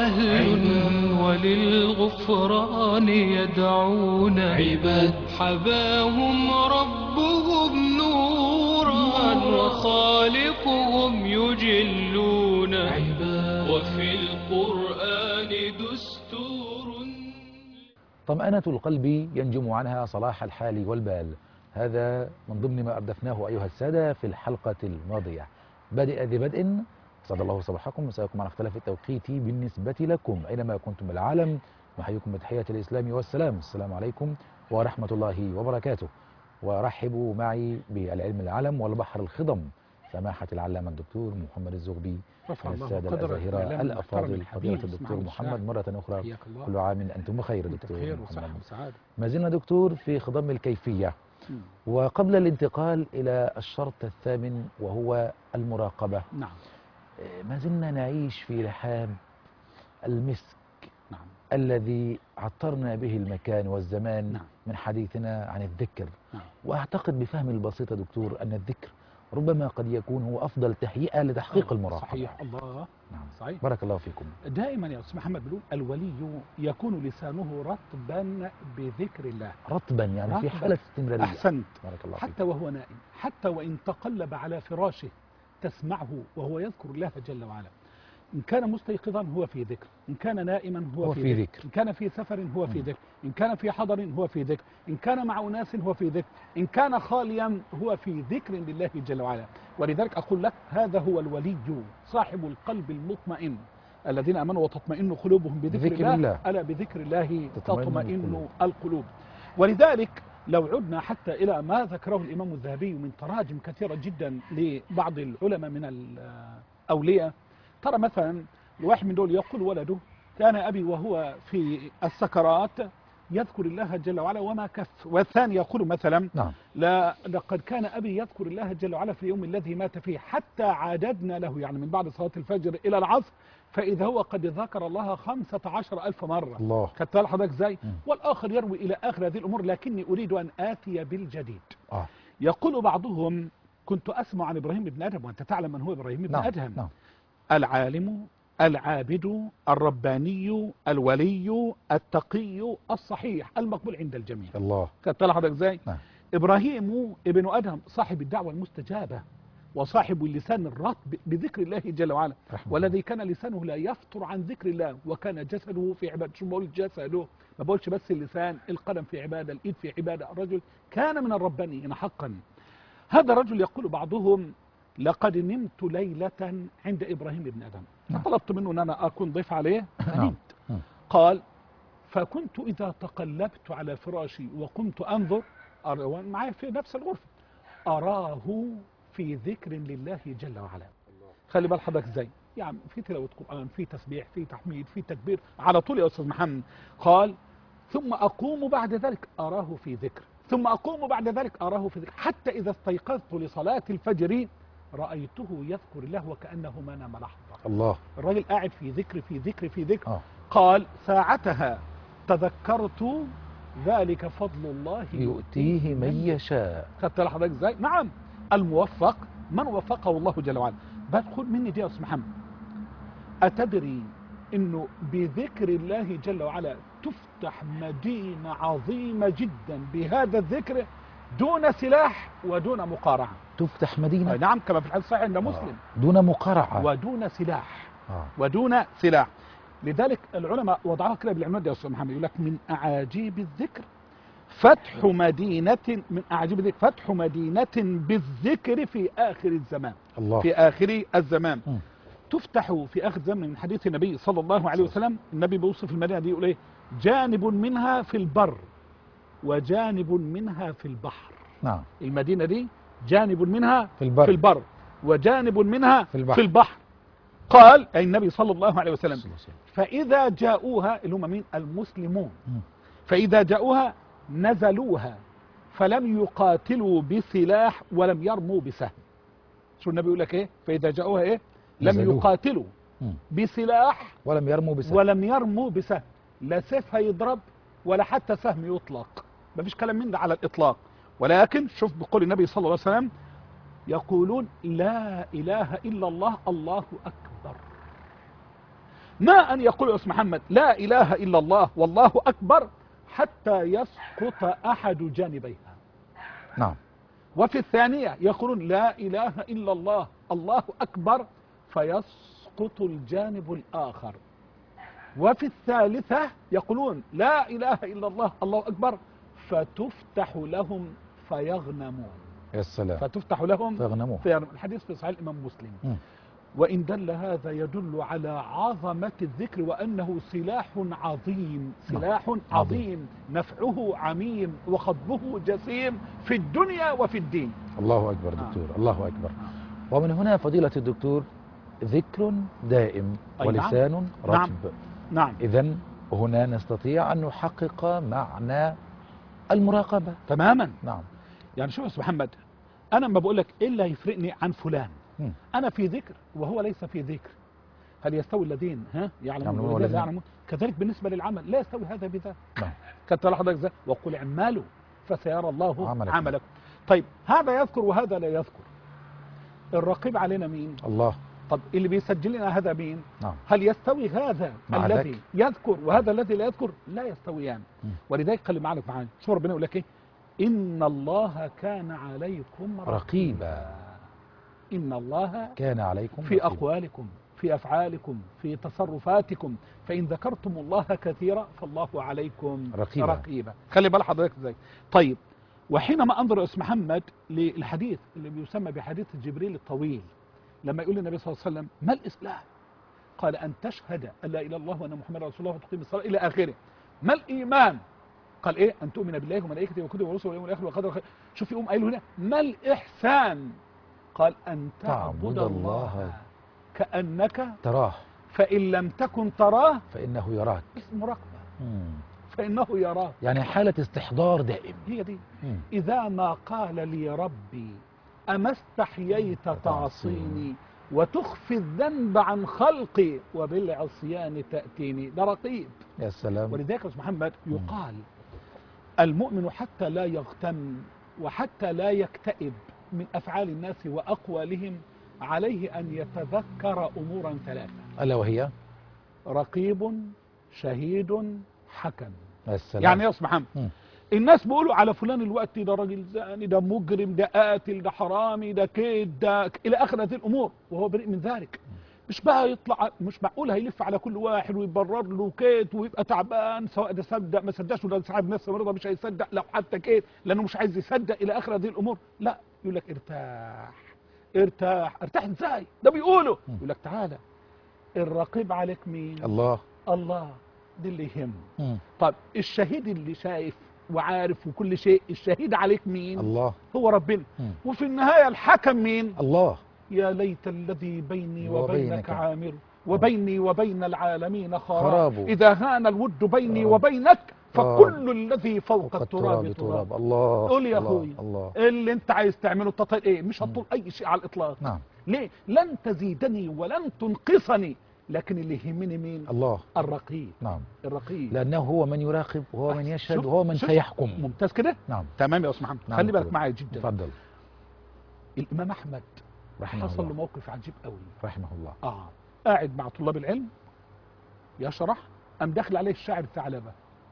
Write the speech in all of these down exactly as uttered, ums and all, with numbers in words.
أهل وللغفران يدعون عباد حباهم ربهم نورا وخالقهم يجلون عباد وفي القرآن دستور. طمأنة القلب ينجم عنها صلاح الحال والبال، هذا من ضمن ما أردفناه أيها السادة في الحلقة الماضية. بادئ ذي بدء، أسعد الله صباحكم ومساءكم على اختلاف التوقيت بالنسبة لكم أينما كنتم العالم. نحييكم بتحية الإسلام والسلام، السلام عليكم ورحمة الله وبركاته. ورحبوا معي بالعلم العلم والبحر الخضم سماحة العلامة الدكتور محمد الزغبي والسادة الأزاهرة الأفاضل فضيلة الدكتور محمد مرة أخرى. كل عام أنتم بخير دكتور محمد. ما زلنا دكتور في خضم الكيفية، وقبل الانتقال إلى الشرط الثامن وهو المراقبة. نعم. ما زلنا نعيش في رحاب المسك. نعم. الذي عطرنا به المكان والزمان. نعم. من حديثنا عن الذكر. نعم. وأعتقد بفهم البسيط دكتور أن الذكر ربما قد يكون هو أفضل تهيئة لتحقيق المراقبة. صحيح. الله. نعم. صحيح. بارك الله فيكم. دائما يا أستاذ محمد بنقول الولي يكون لسانه رطبا بذكر الله. رطبا يعني رطباً. في حالة استمرارية. أحسنت. بارك الله حتى فيكم. وهو نائم، حتى وإن تقلب على فراشه تسمعه وهو يذكر الله جل وعلا. إن كان مستيقظا هو في ذكر، إن كان نائما هو, هو في, في ذكر. ذكر. إن كان في سفر هو في مم. ذكر، إن كان في حضر هو في ذكر، إن كان مع أناس هو في ذكر، إن كان خاليا هو في ذكر لله جل وعلا. ولذلك أقول لك هذا هو الولي صاحب القلب المطمئن، الذين آمنوا وتطمئن قلوبهم بذكر الله. الله. ألا بذكر الله تطمئن تطمئن القلوب. القلوب. ولذلك لو عدنا حتى إلى ما ذكره الإمام الذهبي من تراجم كثيرة جدا لبعض العلماء من الأولياء، ترى مثلا الواحد من دول يقول ولده: كان أبي وهو في السكرات يذكر الله جل وعلا وما كف. والثاني يقول مثلا: نعم. لا لقد كان أبي يذكر الله جل وعلا في اليوم الذي مات فيه حتى عددنا له، يعني من بعد صلاة الفجر إلى العصر، فإذا هو قد ذكر الله خمسة عشر ألف مرة. الله. كتال حضرتك ازاي؟ مم. والآخر يروي إلى آخر هذه الأمور، لكني أريد أن آتي بالجديد. آه. يقول بعضهم: كنت أسمع عن إبراهيم بن أدهم، وأنت تعلم من هو إبراهيم بن نعم. أدهم. نعم. العالم العابد الرباني الولي التقي الصحيح المقبول عند الجميع. الله. كتال حضرتك ازاي؟ نعم. إبراهيم ابن أدهم صاحب الدعوة المستجابة وصاحب اللسان الرطب بذكر الله جل وعلا، والذي كان لسانه لا يفطر عن ذكر الله، وكان جسده في عبادة. شو بقول جسده؟ ما بقولش بس اللسان، القدم في عبادة، الإيد في عبادة. الرجل كان من الربانيين حقا. هذا الرجل يقول بعضهم: لقد نمت ليلة عند إبراهيم بن أدهم، فطلبت منه أن أنا أكون ضيف عليه فنمت. قال: فكنت إذا تقلبت على فراشي وقمت أنظر معي في نفس الغرفة أراه في ذكر لله جل وعلا. خلي بال حضرتك ازاي؟ يعني في تلاوة قرآن، في تسبيح، في تحميد، في تكبير على طول يا أستاذ محمد. قال: ثم أقوم بعد ذلك أراه في ذكر، ثم أقوم بعد ذلك أراه في ذكر، حتى إذا استيقظت لصلاة الفجر رأيته يذكر الله وكأنه ما نام لحظة. الله. الراجل قاعد في ذكر في ذكر في ذكر. آه. قال: ساعتها تذكرت ذلك فضل الله يؤتيه من يشاء. خدت لحضرتك ازاي؟ نعم. الموفق من وفقه الله جل وعلا. بس خد مني دي يا استاذ محمد، أتدري انه بذكر الله جل وعلا تفتح مدينة عظيمة جدا بهذا الذكر دون سلاح ودون مقارعة؟ تفتح مدينة. نعم، كما في الحديث الصحيح عند مسلم. آه. دون مقارعة ودون سلاح. آه. ودون سلاح. لذلك العلماء وضعوها كده بالعنوان يا استاذ محمد، يقول لك: من أعاجيب الذكر فتح مدينة من أعجب ذلك فتح مدينة بالذكر في آخر الزمان. الله. في آخر الزمان. م. تفتح في آخر الزمان من حديث النبي صلى الله عليه وسلم. النبي بيوصف المدينة دي يقول إيه؟ جانب منها في البر وجانب منها في البحر. نعم. المدينة دي جانب منها في البر, في البر وجانب منها في البحر. في البحر. قال أي النبي صلى الله عليه وسلم: صلى الله عليه وسلم. فإذا جاءوها اللي هم مين؟ المسلمون. م. فإذا جاءوها نزلوها فلم يقاتلوا بسلاح ولم يرموا بسهم. شو النبي يقول لك ايه؟ فإذا جاءوها ايه؟ لم نزلوها. يقاتلوا م. بسلاح ولم يرموا بسهم. ولم يرموا بسهم. لا سيف هيضرب ولا حتى سهم يطلق، ما فيش كلام من ده على الإطلاق. ولكن شوف بقول النبي صلى الله عليه وسلم: يقولون لا إله إلا الله الله أكبر. ما أن يقول يا أستاذ محمد لا إله إلا الله والله أكبر حتى يسقط أحد جانبيها. نعم. وفي الثانية يقولون لا إله إلا الله الله أكبر فيسقط الجانب الآخر. وفي الثالثة يقولون لا إله إلا الله الله أكبر فتفتح لهم فيغنمون. يا سلام. فتفتح لهم فيغنمون. الحديث في صحيح الإمام مسلم. م. وإن دل هذا يدل على عظمة الذكر وأنه سلاح عظيم سلاح نعم. عظيم نفعه عميم وخطبه جسيم في الدنيا وفي الدين. الله أكبر دكتور. آه. الله أكبر. آه. ومن هنا فضيلة الدكتور ذكر دائم ولسان نعم. رطب. نعم. نعم. إذن هنا نستطيع أن نحقق معنى المراقبة تماما. نعم. يعني شوف يا أستاذ محمد، أنا ما بقول لك إيه اللي هيفرقني عن فلان. م. أنا في ذكر وهو ليس في ذكر. هل يستوي الذين ها يعلمون والذين لا يعلمون؟ كذلك بالنسبة للعمل لا يستوي هذا بذاك. نعم. كانت حضرتك ازاي؟ وقل اعملوا فسيرى الله عملكم. عملكم. طيب هذا يذكر وهذا لا يذكر. الرقيب علينا مين؟ الله. طب اللي بيسجل لنا هذا مين؟ نعم. هل يستوي هذا مع الذي ذاك. يذكر وهذا الذي لا يذكر؟ لا يستويان. م. ولذلك خلي معاك معايا شو ربنا يقول لك ايه؟ إن الله كان عليكم رقيبا. رقيبا. إن الله كان عليكم في رقيبا. أقوالكم في أفعالكم في تصرفاتكم فإن ذكرتم الله كثيرا فالله عليكم رقيبا. رقيبا. خلي بال حضرتك ازاي. طيب وحينما أنظر اسم محمد للحديث اللي بيسمى بحديث جبريل الطويل لما يقول النبي صلى الله عليه وسلم ما الإسلام؟ قال أن تشهد أن لا إله إلا الله وأن محمد رسول الله وتقيم الصلاة إلى آخره. ما الإيمان؟ قال إيه؟ أن تؤمن بالله وملائكته وكتبه ورسله واليوم الآخر والقدر خير. شوف يقوم قايل هنا ما الإحسان؟ قال أن تعبد الله كأنك تراه فإن لم تكن تراه فإنه يراك. مراقبة. مم. فإنه يراك. يعني حالة استحضار دائم. هي دي. مم. إذا ما قال لي ربي أما استحييت تعصيني وتخفي الذنب عن خلقي وبالعصيان تأتيني. ده رقيب. يا سلام. ولذلك يا محمد يقال المؤمن حتى لا يغتم وحتى لا يكتئب من أفعال الناس وأقوالهم عليه أن يتذكر أمورا ثلاثة. ألا وهي رقيب شهيد حكم. السلام. يعني يا أستاذ محمد مم. الناس بيقولوا على فلان الوقت ده راجل زاني ده مجرم ده قاتل ده حرامي ده كيد ده إلى آخر هذه الأمور وهو بريء من ذلك. مش بقى يطلع مش معقول هيلف على كل واحد ويبرر له كيد ويبقى تعبان سواء ده صدق ما صدقش ولا صاحب نفس مرضى مش هيصدق لو حتى كيد لأنه مش عايز يصدق إلى آخر هذه الأمور. لا يقول لك ارتاح ارتاح ارتاح ازاي؟ ده بيقولوا يقول لك تعالى الرقيب عليك مين؟ الله. الله. دي اللي يهمه. مم. طب الشهيد اللي شايف وعارف وكل شيء الشهيد عليك مين؟ الله. هو ربنا. مم. وفي النهاية الحكم مين؟ الله. يا ليت الذي بيني وبينك وبينك عامر وبيني وبين العالمين خراب. خراب. إذا هان الود بيني آه. وبينك آه. فكل الذي فوق فوق التراب التراب تراب. تراب. الله. قول يا الله. أخوي الله. اللي انت عايز تعمله تطير ايه؟ مش هتطول أي شيء على الإطلاق. نعم. ليه؟ لن تزيدني ولن تنقصني. لكن اللي يهمني مين؟ الله. الرقيب. نعم. الرقيب. لأنه هو من يراقب وهو من يشهد شوف- وهو من شوف- سيحكم. ممتاز كده؟ نعم. تمام يا أستاذ محمد. نعم خلي بالك دكتور. معايا جدا. تفضل. الإمام أحمد رحمه حصل له الله. موقف عجيب قوي. رحمه الله. اه قاعد مع طلاب العلم يشرح قام داخل عليه الشاعر ثعلبه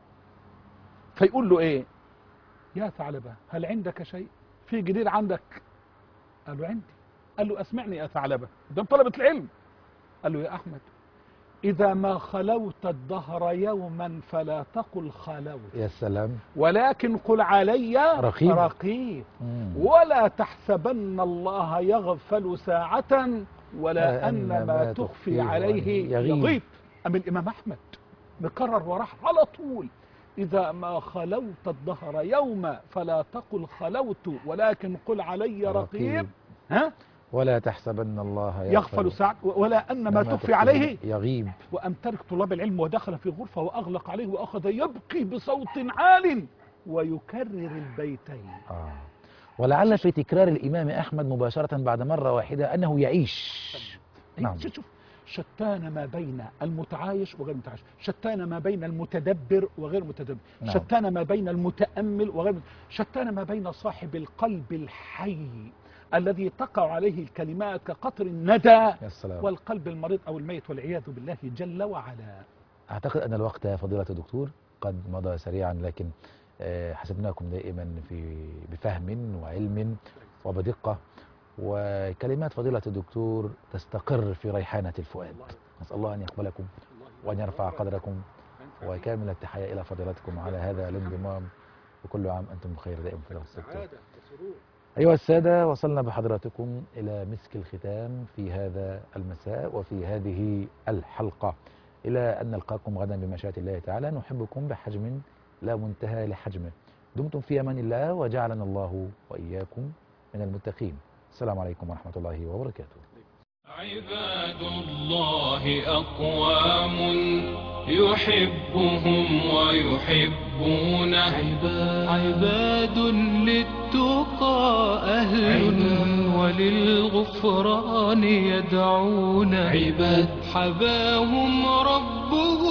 فيقول له ايه يا ثعلبه هل عندك شيء في جديد عندك؟ قال له عندي. قال له اسمعني يا ثعلبه قدام طلبه العلم. قال له يا احمد اذا ما خلوت الدهر يوما فلا تقل خلوت يا سلام. ولكن قل علي رقيب. رقيب مم. ولا تحسبن الله يغفل ساعة ولا أن ما تخفي عليه يغيب. يغيب. أما الإمام أحمد مكرر وراح على طول إذا ما خلوت الدهر يوما فلا تقل خلوت ولكن قل علي رقيب, رقيب. ها ولا تحسبن الله يغفل ساعة ولا أن ما تخفي عليه يغيب. وأم ترك طلاب العلم ودخل في غرفة وأغلق عليه وأخذ يبكي بصوت عال ويكرر البيتين. آه. ولعل في تكرار الإمام أحمد مباشرة بعد مرة واحدة أنه يعيش. نعم. شوف شتان ما بين المتعايش وغير المتعايش، شتان ما بين المتدبر وغير المتدبر، نعم. شتان ما بين المتأمل وغير، شتان ما بين صاحب القلب الحي الذي تقع عليه الكلمات كقطر الندى يا سلام. والقلب المريض أو الميت والعياذ بالله جل وعلا. أعتقد أن الوقت فضيلة الدكتور قد مضى سريعا، لكن آه، حسبناكم دائما في بفهم وعلم وبدقة، وكلمات فضيلة الدكتور تستقر في ريحانة الفؤاد. نسأل الله أن يقبلكم وأن يرفع قدركم، وكامل التحية إلى فضيلتكم على هذا الانضمام، وكل عام أنتم بخير دائما في الدكتور. أيها السادة، وصلنا بحضراتكم إلى مسك الختام في هذا المساء وفي هذه الحلقة، إلى أن نلقاكم غدا بمشيئة الله تعالى. نحبكم بحجم لا منتهى لحجمه. دمتم في أمان الله، وجعلنا الله وإياكم من المتقين. السلام عليكم ورحمة الله وبركاته. عباد الله أقوام يحبهم ويحبونه، عباد للتقى أهل وللغفران يدعون، عباد حباهم ربهم